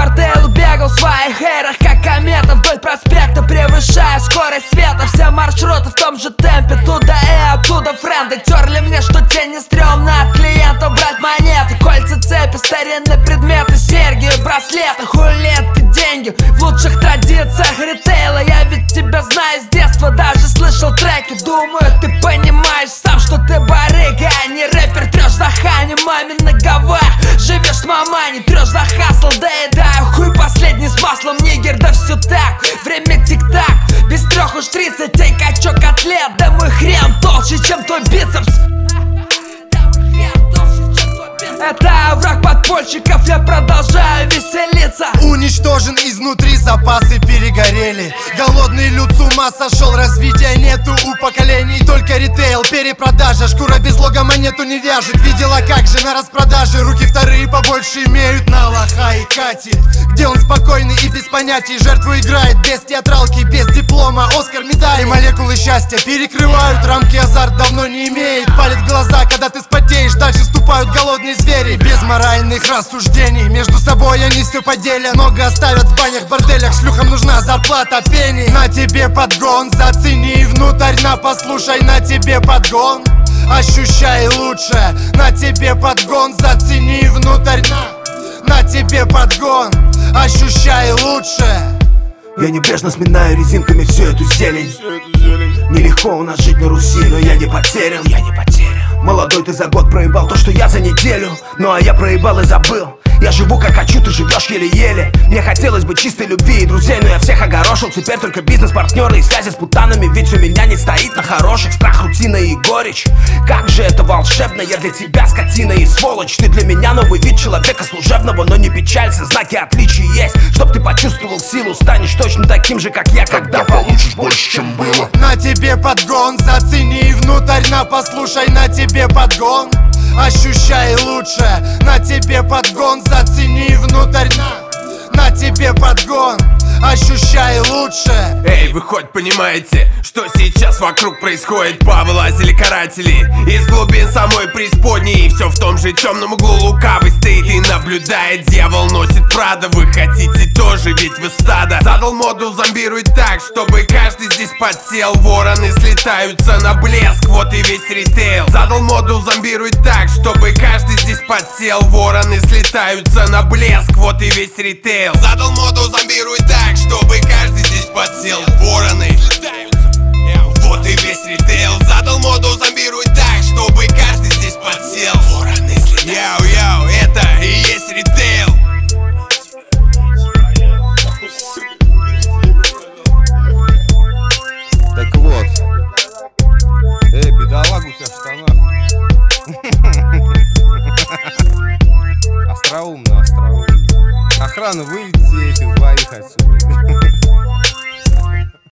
борделу бегал в своих эрах, как комета вдоль проспекта, превышая скорость света. Все маршруты в том же темпе, туда и оттуда френды терли мне, что тебе не стрёмно от клиентов брать монеты. Кольца, цепи, старинные предметы, серьги, браслеты, хулеты, деньги в лучших традициях ритейла. Я ведь тебя знаю с детства, даже слышал треки. Думаю, ты понимаешь сам, что ты барыга, а не рэпер. Трёшь за хани, мамин на Гавайях, живешь с мамани, трёшь за хасл, доедаю хуй последний с маслом, нигер, да все так. Время тик-так, без 3 уж 30, эй, качок котлет, да мой хрен толще, чем твой бицепс. Это враг подпольщиков, я продолжаю веселиться. Уничтожен изнутри, запасы перегорели. Голодный люд с ума сошел, развития нету у поколений. Только ритейл, перепродажа, шкура без лога монету не вяжет. Видела, как же на распродаже руки вторые побольше имеют на лоха и катит. Где он спокойный и без понятий, жертву играет без театралки, без диплома, Оскар, медали. Молекулы счастья перекрывают рамки, азарт давно не имеет. Палит глаза, когда ты спотеешь, дальше ступают голодные звери. Без моральных рассуждений, между собой они все поделят. Много оставят в банях, борделях, шлюхам нужна зарплата пени. На тебе подгон, зацени внутрь, на послушай, на тебе подгон. Ощущай лучше, на тебе подгон, зацени внутрь, на тебе подгон. Ощущай лучше. Я небрежно сминаю резинками всю эту зелень. Нелегко у нас жить на Руси, но я не потерян. Молодой, ты за год проебал то, что я за неделю. Ну а я проебал и забыл. Я живу как хочу, ты живешь еле-еле. Мне хотелось бы чистой любви и друзей, но я всех огорошил. Теперь только бизнес-партнеры и связи с путанами. Ведь у меня не стоит на хороших. Страх, рутина и горечь. Как же это волшебно, я для тебя скотина и сволочь. Ты для меня новый вид человека служебного. Но не печалься, знаки отличий есть. Чтоб ты почувствовал силу, станешь точно таким же, как я, когда получишь больше, чем было. На тебе подгон, зацени внутрь, на послушай, на тебе подгон. Ощущай лучше, на тебе подгон, зацени внутрь, на тебе подгон. Ощущай лучше. Эй, вы хоть понимаете, что сейчас вокруг происходит? Повылазили каратели из глубин самой преисподней. И все в том же темном углу лукавый стоит и наблюдает. Дьявол носит Прада, вы хотите тоже, ведь вы стадо. Задал моду зомбируй так, чтобы каждый здесь подсел. Вороны слетаются на блеск, вот и весь ритейл. Задал моду зомбируй так, чтобы каждый здесь подсел. Вороны слетаются на блеск, вот и весь ритейл. Задал моду зомбируй так, чтобы каждый здесь подсел. Вороны слетаются, вот и весь ритейл. Задал моду зомбируй так, чтобы каждый здесь подсел. Вороны слетаются. Яу-яу, это и есть ритейл. Так вот. Эй, бедолага, у тебя в штанах. Остроумно. Охрана, выведите этих двоих отсюда.